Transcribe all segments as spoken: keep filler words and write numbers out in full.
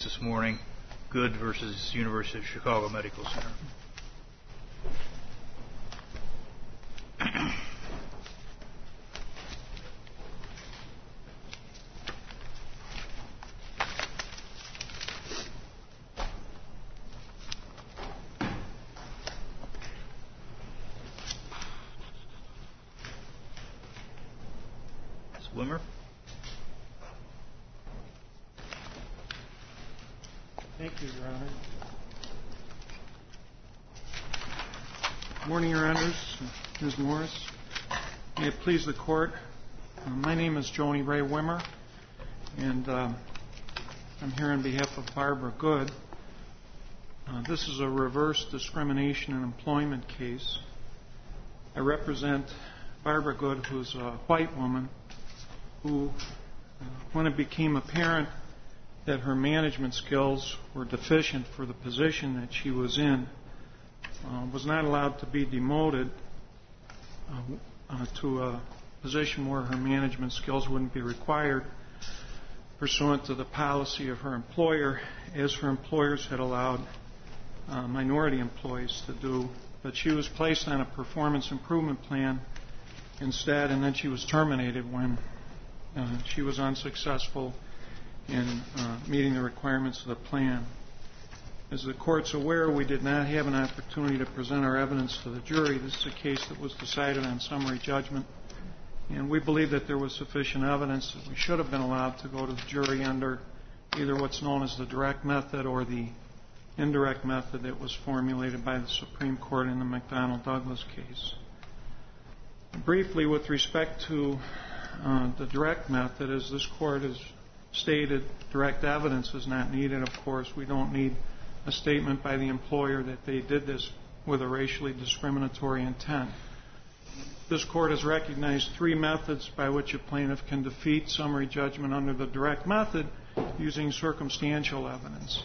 this morning, Good versus University of Chicago Medical Center. Miz Wimmer? Thank you, Your Honor. Good morning, Your Honors. Miz Morris. May it please the Court. Uh, my name is Joni Ray Wimmer, and uh, I'm here on behalf of Barbara Good. Uh, this is a reverse discrimination in employment case. I represent Barbara Good, who's a white woman, who, uh, when it became apparent that her management skills were deficient for the position that she was in, uh, was not allowed to be demoted uh, uh, to a position where her management skills wouldn't be required pursuant to the policy of her employer, as her employers had allowed uh, minority employees to do. But she was placed on a performance improvement plan instead, and then she was terminated when uh, she was unsuccessful in uh, meeting the requirements of the plan. As the Court's aware, we did not have an opportunity to present our evidence to the jury. This is a case that was decided on summary judgment, and we believe that there was sufficient evidence that we should have been allowed to go to the jury under either what's known as the direct method or the indirect method that was formulated by the Supreme Court in the McDonnell-Douglas case. Briefly, with respect to uh, the direct method, as this Court has stated, direct evidence is not needed, of course. We don't need a statement by the employer that they did this with a racially discriminatory intent. This Court has recognized three methods by which a plaintiff can defeat summary judgment under the direct method using circumstantial evidence.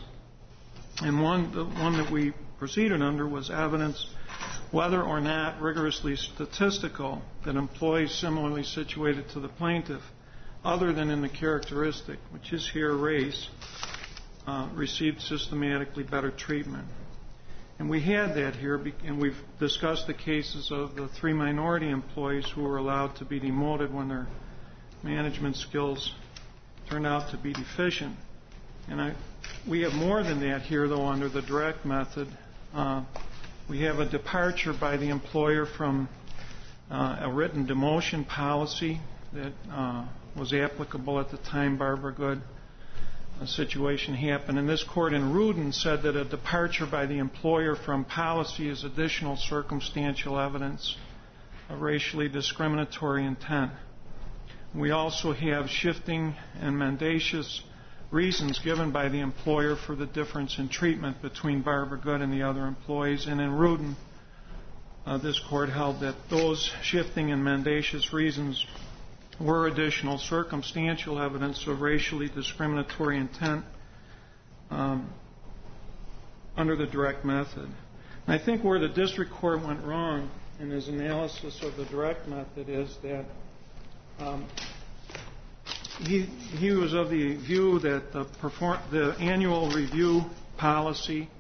And one, the one that we proceeded under was evidence, whether or not rigorously statistical, that employees similarly situated to the plaintiff, other than in the characteristic, which is here race, uh, received systematically better treatment. And we had that here, and we've discussed the cases of the three minority employees who were allowed to be demoted when their management skills turned out to be deficient. And I, we have more than that here, though, under the direct method. Uh, we have a departure by the employer from uh, a written demotion policy that uh, was applicable at the time Barbara Good a situation happened. And this Court in Rudin said that a departure by the employer from policy is additional circumstantial evidence of racially discriminatory intent. We also have shifting and mendacious reasons given by the employer for the difference in treatment between Barbara Good and the other employees. And in Rudin, uh, this Court held that those shifting and mendacious reasons were additional circumstantial evidence of racially discriminatory intent um, under the direct method. And I think where the district court went wrong in his analysis of the direct method is that um, he, he was of the view that the, perform, the annual review policy,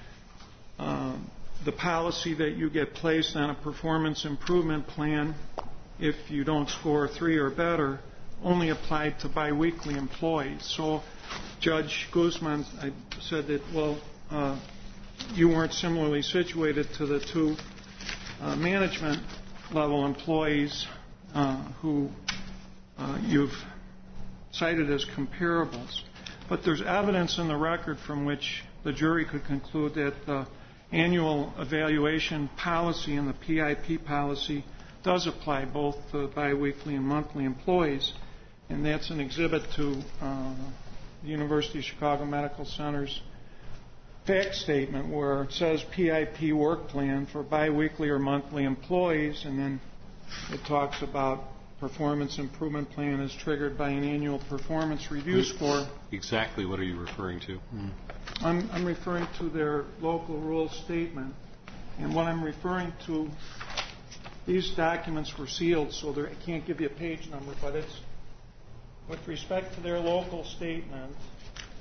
um, the policy that you get placed on a performance improvement plan if you don't score three or better, only applied to biweekly employees. So Judge Guzman I said that, well, uh, you weren't similarly situated to the two uh, management level employees uh, who uh, you've cited as comparables. But there's evidence in the record from which the jury could conclude that the annual evaluation policy and the P I P policy does apply both to biweekly and monthly employees, and that's an exhibit to uh, the University of Chicago Medical Center's fact statement where it says P I P work plan for biweekly or monthly employees, and then it talks about performance improvement plan is triggered by an annual performance review score. Exactly what are you referring to? Mm. I'm, I'm referring to their local rule statement, and what I'm referring to, these documents were sealed, so I can't give you a page number, but it's with respect to their local statement.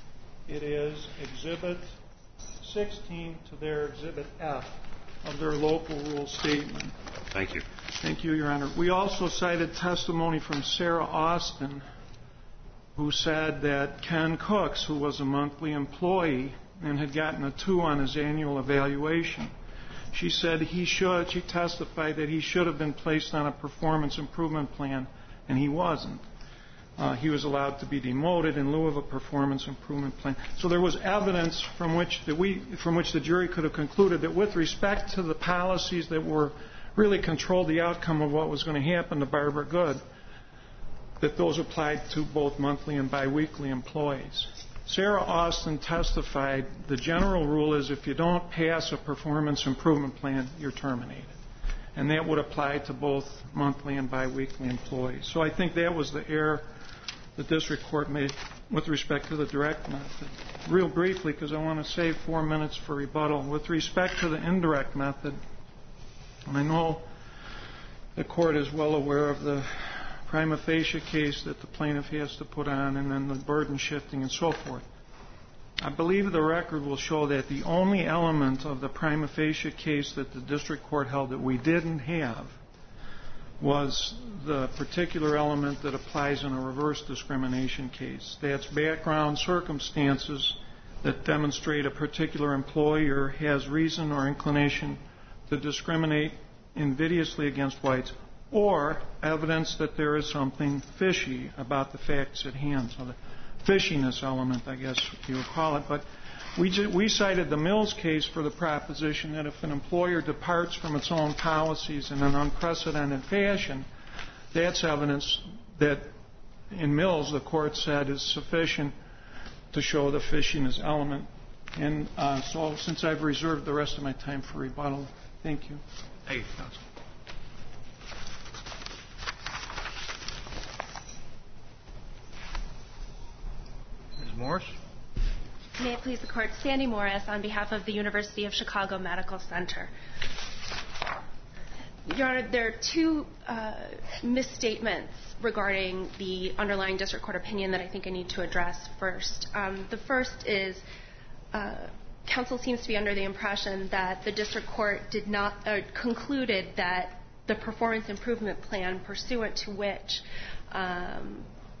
It is Exhibit sixteen to their Exhibit F of their local rule statement. Thank you. Thank you, Your Honor. We also cited testimony from Sarah Austin, who said that Ken Cooks, who was a monthly employee and had gotten a two on his annual evaluation, she said he should, she testified that he should have been placed on a performance improvement plan, and he wasn't. Uh, he was allowed to be demoted in lieu of a performance improvement plan. So there was evidence from which that we, from which the jury could have concluded that with respect to the policies that were really controlled the outcome of what was going to happen to Barbara Good, that those applied to both monthly and biweekly employees. Sarah Austin testified the general rule is if you don't pass a performance improvement plan, you're terminated. And that would apply to both monthly and biweekly employees. So I think that was the error the district court made with respect to the direct method. Real briefly, because I want to save four minutes for rebuttal, with respect to the indirect method, and I know the court is well aware of the prima facie case that the plaintiff has to put on and then the burden shifting and so forth. I believe the record will show that the only element of the prima facie case that the district court held that we didn't have was the particular element that applies in a reverse discrimination case. That's background circumstances that demonstrate a particular employer has reason or inclination to discriminate invidiously against whites, or evidence that there is something fishy about the facts at hand. So the fishiness element, I guess you would call it. But we, ju- we cited the Mills case for the proposition that if an employer departs from its own policies in an unprecedented fashion, that's evidence that in Mills the court said is sufficient to show the fishiness element. And uh, so since I've reserved the rest of my time for rebuttal, thank you. Thank you, counsel. Miz Morris? May it please the Court, Sandy Morris on behalf of the University of Chicago Medical Center. Your Honor, there are two uh, misstatements regarding the underlying district court opinion that I think I need to address first. Um, the first is uh, counsel seems to be under the impression that the district court did not uh, concluded that the performance improvement plan pursuant to which um,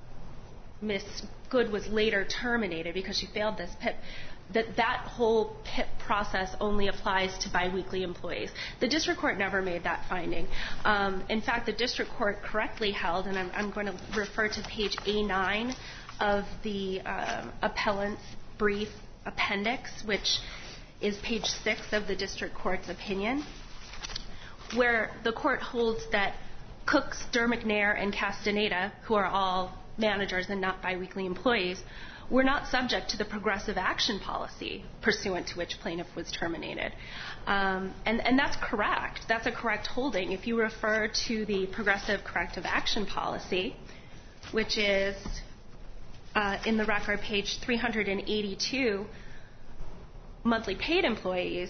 Miz Good was later terminated because she failed this P I P, that that whole P I P process only applies to biweekly employees. The district court never made that finding. Um, in fact, the district court correctly held, and I'm, I'm going to refer to page A nine of the uh, appellant's brief appendix, which is page six of the district court's opinion, where the court holds that Cooks, Der McNair, and Castaneda, who are all managers and not biweekly employees, were not subject to the progressive action policy pursuant to which plaintiff was terminated. Um, and, and that's correct. That's a correct holding. If you refer to the progressive corrective action policy, which is uh, in the record page three hundred eighty-two, monthly paid employees,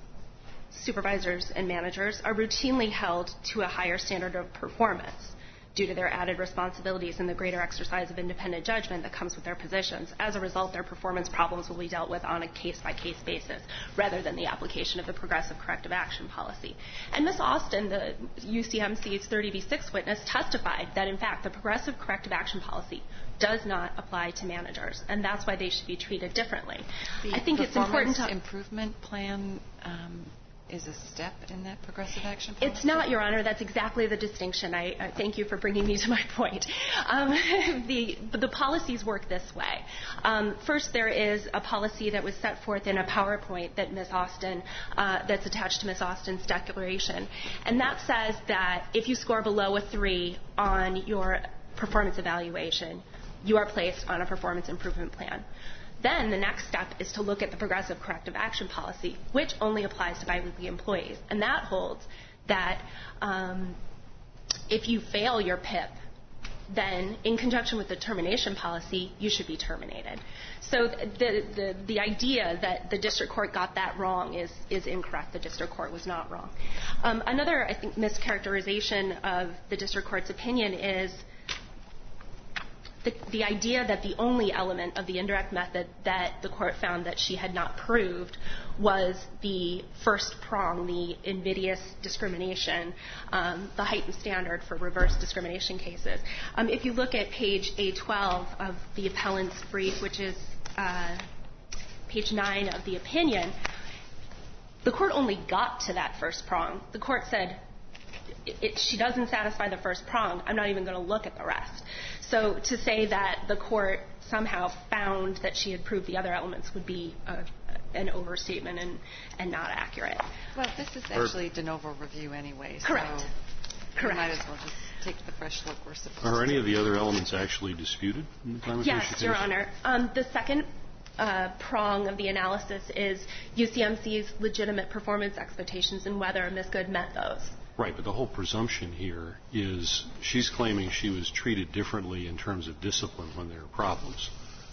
supervisors and managers, are routinely held to a higher standard of performance due to their added responsibilities and the greater exercise of independent judgment that comes with their positions. As a result, their performance problems will be dealt with on a case-by-case basis rather than the application of the progressive corrective action policy. And Miz Austin, the U C M C's thirty v six witness, testified that, in fact, the progressive corrective action policy does not apply to managers, and that's why they should be treated differently. The I think it's important to... performance improvement plan um, is a step in that progressive action policy? It's not, Your Honor. That's exactly the distinction. I, I thank you for bringing me to my point. Um, the, the policies work this way. Um, first, there is a policy that was set forth in a PowerPoint that Miz Austin, uh, that's attached to Miz Austin's declaration, and that says that if you score below a three on your performance evaluation, you are placed on a performance improvement plan. Then the next step is to look at the progressive corrective action policy, which only applies to biweekly employees. And that holds that um, if you fail your P I P, then in conjunction with the termination policy, you should be terminated. So the, the, the idea that the district court got that wrong is, is incorrect. The district court was not wrong. Um, another, I think, mischaracterization of the district court's opinion is the, the idea that the only element of the indirect method that the court found that she had not proved was the first prong, the invidious discrimination, um, the heightened standard for reverse discrimination cases. Um, if you look at page A twelve of the appellant's brief, which is uh, page nine of the opinion, the court only got to that first prong. The court said, it, it, she doesn't satisfy the first prong. I'm not even going to look at the rest. So to say that the court somehow found that she had proved the other elements would be a, an overstatement and, and not accurate. Well, this is actually de novo review anyway. Correct. So Correct. We might as well just take the fresh look we're supposed to. Are any of the other elements actually disputed in the prima facie Yes, case? Your Honor. Um, the second Uh, prong of the analysis is U C M C's legitimate performance expectations and whether Miz Good met those. Right, but the whole presumption here is she's claiming she was treated differently in terms of discipline when there are problems.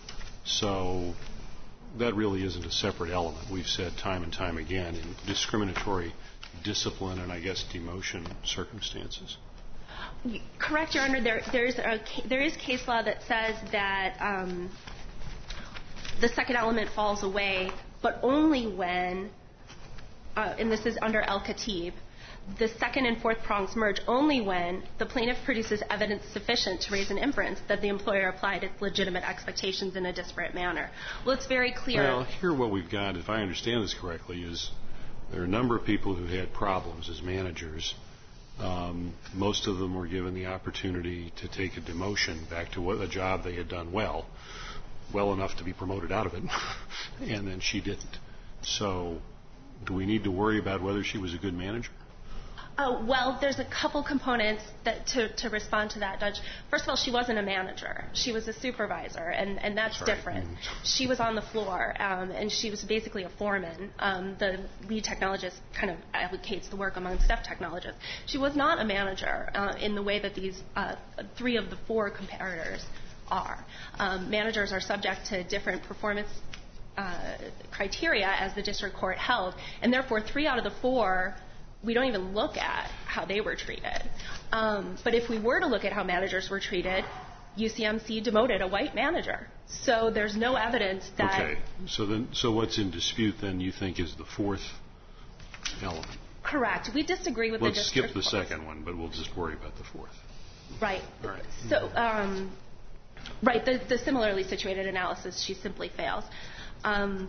So that really isn't a separate element. We've said time and time again in discriminatory discipline and I guess demotion circumstances. Correct, Your Honor. There, there's a, there is case law that says that um, the second element falls away, but only when, uh, and this is under El-Khatib, the second and fourth prongs merge only when the plaintiff produces evidence sufficient to raise an inference that the employer applied its legitimate expectations in a disparate manner. Well, it's very clear. Well, here what we've got, if I understand this correctly, is there are a number of people who had problems as managers. Um, most of them were given the opportunity to take a demotion back to what, a job they had done well. well enough to be promoted out of it, and then she didn't. So do we need to worry about whether she was a good manager? Uh, well, there's a couple components that to, to respond to that, Judge. First of all, she wasn't a manager. She was a supervisor, and, and that's Sorry. different. Mm-hmm. She was on the floor, um, and she was basically a foreman. Um, the lead technologist kind of allocates the work among staff technologists. She was not a manager uh, in the way that these uh, three of the four comparators are. Um, managers are subject to different performance uh, criteria as the district court held, and therefore three out of the four, we don't even look at how they were treated. Um, but if we were to look at how managers were treated, U C M C demoted a white manager. So there's no evidence that... Okay. So then, so what's in dispute then you think is the fourth element? Correct. We disagree with Let's the district skip the court. second one, but we'll just worry about the fourth. Right. All right. So, um, right, the, the similarly situated analysis, she simply fails. Um,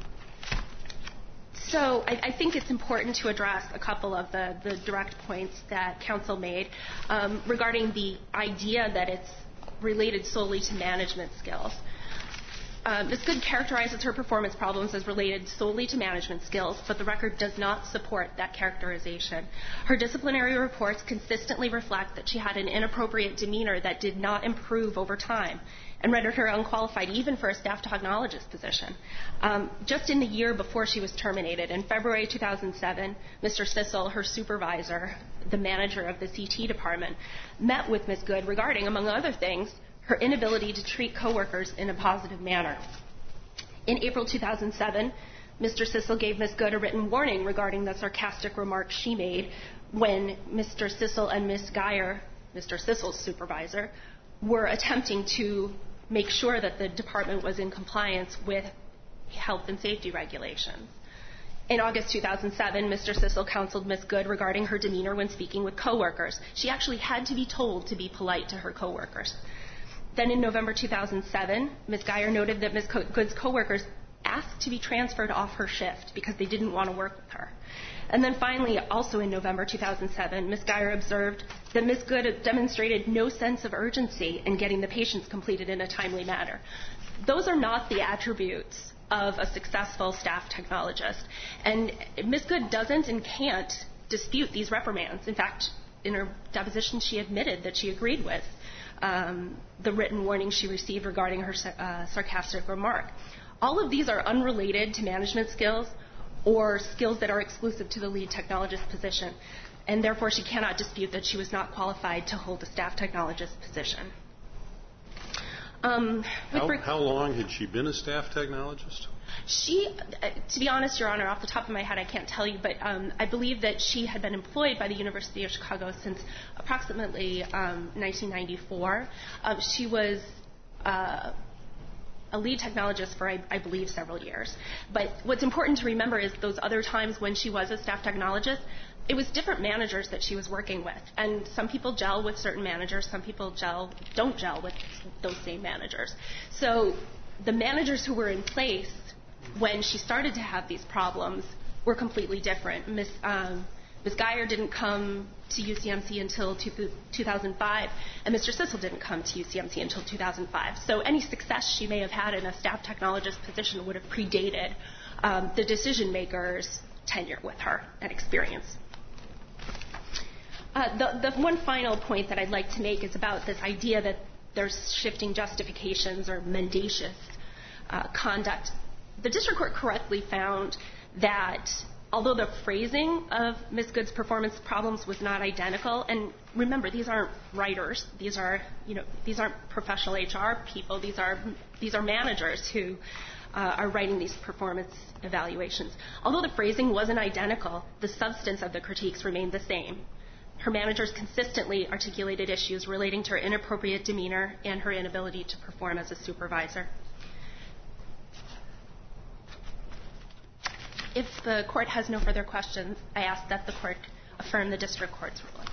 so I, I think it's important to address a couple of the, the direct points that counsel made um, regarding the idea that it's related solely to management skills. Um, Miz Good characterizes her performance problems as related solely to management skills, but the record does not support that characterization. Her disciplinary reports consistently reflect that she had an inappropriate demeanor that did not improve over time and rendered her unqualified even for a staff technologist position. Um, just in the year before she was terminated, in February two thousand seven, Mister Sissel, her supervisor, the manager of the C T department, met with Miz Good regarding, among other things, her inability to treat coworkers in a positive manner. In April two thousand seven, Mister Sissel gave Miz Good a written warning regarding the sarcastic remarks she made when Mister Sissel and Miz Geyer, Mister Sissel's supervisor, were attempting to make sure that the department was in compliance with health and safety regulations. In August two thousand seven, Mister Sissel counseled Miz Good regarding her demeanor when speaking with coworkers. She actually had to be told to be polite to her coworkers. Then in November two thousand seven, Miz Geyer noted that Miz Good's coworkers asked to be transferred off her shift because they didn't want to work with her. And then finally, also in November two thousand seven, Miz Geyer observed that Miz Good demonstrated no sense of urgency in getting the patients completed in a timely manner. Those are not the attributes of a successful staff technologist. And Miz Good doesn't and can't dispute these reprimands. In fact, in her deposition, she admitted that she agreed with Um, the written warning she received regarding her uh, sarcastic remark. All of these are unrelated to management skills or skills that are exclusive to the lead technologist position, and therefore she cannot dispute that she was not qualified to hold a staff technologist position. Um, how, how long had she been a staff technologist? She, uh, to be honest, Your Honor, off the top of my head, I can't tell you, but um, I believe that she had been employed by the University of Chicago since approximately um, nineteen ninety-four. Um, she was uh, a lead technologist for, I, I believe, several years. But what's important to remember is those other times when she was a staff technologist, it was different managers that she was working with. And some people gel with certain managers. Some people gel, don't gel with those same managers. So the managers who were in place when she started to have these problems were completely different. Miz Um, Miz Geyer didn't come to U C M C until two thousand five, and Mister Sissel didn't come to U C M C until two thousand five. So any success she may have had in a staff technologist position would have predated um, the decision maker's tenure with her and experience. Uh, the, the one final point that I'd like to make is about this idea that there's shifting justifications or mendacious uh, conduct. The district court correctly found that although the phrasing of Miz Good's performance problems was not identical, and remember, these aren't writers, these are, you know, these aren't professional H R people, these are these are managers who uh, are writing these performance evaluations. Although the phrasing wasn't identical, the substance of the critiques remained the same. Her managers consistently articulated issues relating to her inappropriate demeanor and her inability to perform as a supervisor. If the court has no further questions, I ask that the court affirm the district court's ruling.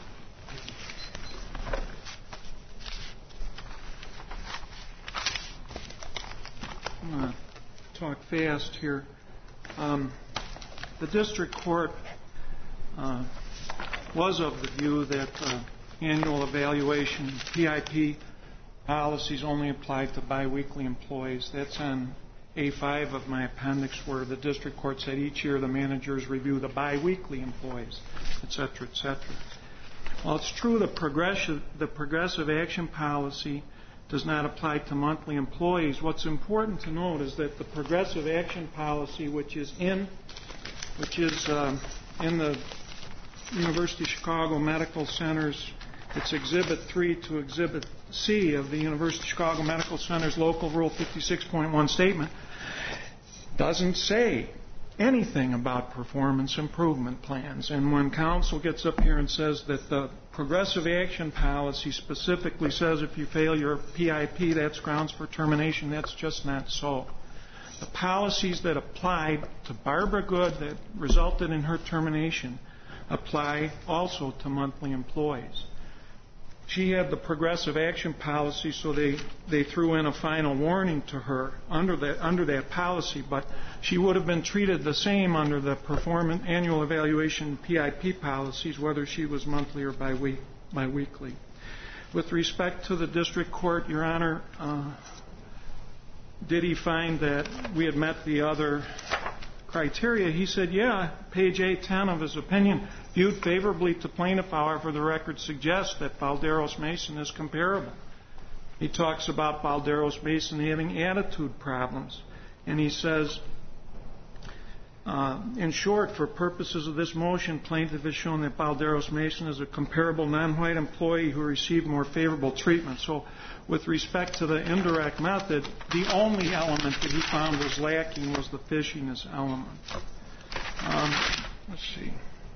I'm going to talk fast here. Um, the district court uh, was of the view that uh, annual evaluation P I P policies only applied to biweekly employees. That's on A five of my appendix, where the district court said each year the managers review the biweekly employees, et cetera, et cetera. Well, it's true the progressive, the progressive action policy does not apply to monthly employees. What's important to note is that the progressive action policy, which is in, which is um, in the University of Chicago Medical Center's, it's Exhibit three to Exhibit C of the University of Chicago Medical Center's Local Rule fifty-six point one statement, doesn't say anything about performance improvement plans. And when counsel gets up here and says that the progressive action policy specifically says if you fail your P I P, that's grounds for termination, that's just not so. The policies that applied to Barbara Good that resulted in her termination apply also to monthly employees. She had the progressive action policy, so they, they threw in a final warning to her under that, under that policy, but she would have been treated the same under the performance annual evaluation P I P policies, whether she was monthly or bi-week, bi-weekly. With respect to the district court, Your Honor, uh, did he find that we had met the other criteria? He said, yeah, page eight ten of his opinion, viewed favorably to plaintiff, however, the record suggests that Balderos Mason is comparable. He talks about Balderos Mason having attitude problems. And he says, uh, in short, for purposes of this motion, plaintiff has shown that Balderos Mason is a comparable non-white employee who received more favorable treatment. So with respect to the indirect method, the only element that he found was lacking was the fishiness element. Um, let's see.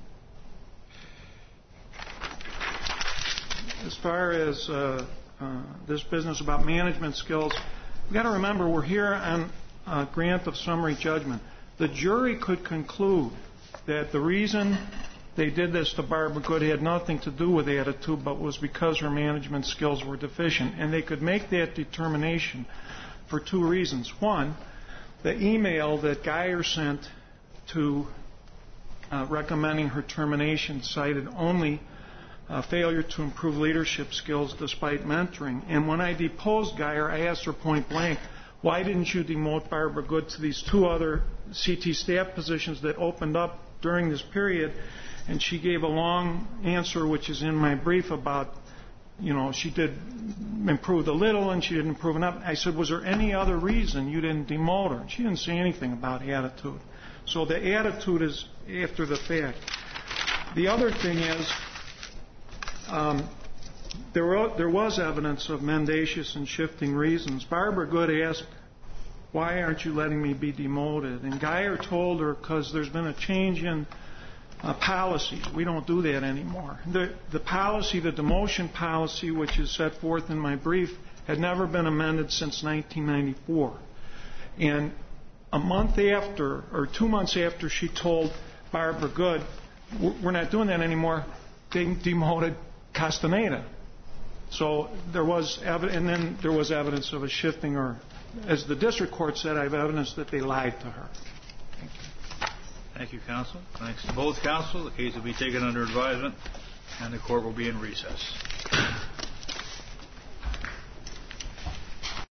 As far as uh, uh, this business about management skills, we've got to remember we're here on a grant of summary judgment. The jury could conclude that the reason they did this to Barbara Good had nothing to do with attitude, but was because her management skills were deficient. And they could make that determination for two reasons. One, the email that Geyer sent to uh, recommending her termination cited only Uh, failure to improve leadership skills despite mentoring. And when I deposed Geyer, I asked her point blank, why didn't you demote Barbara Good to these two other C T staff positions that opened up during this period? And she gave a long answer, which is in my brief, about, you know, she did improve a little and she didn't improve enough. I said, was there any other reason you didn't demote her? And she didn't say anything about attitude. So the attitude is after the fact. The other thing is, Um, there, were, there was evidence of mendacious and shifting reasons. Barbara Good asked, why aren't you letting me be demoted? And Geyer told her, because there's been a change in uh, policies. We don't do that anymore. The, the policy, the demotion policy, which is set forth in my brief, had never been amended since nineteen ninety-four. And a month after, or two months after she told Barbara Good, we're not doing that anymore, they demoted Castaneda. So there was evidence, and then there was evidence of a shifting, or as the district court said, I have evidence that they lied to her. Thank you. Thank you, counsel. Thanks to both counsel. The case will be taken under advisement, and the court will be in recess.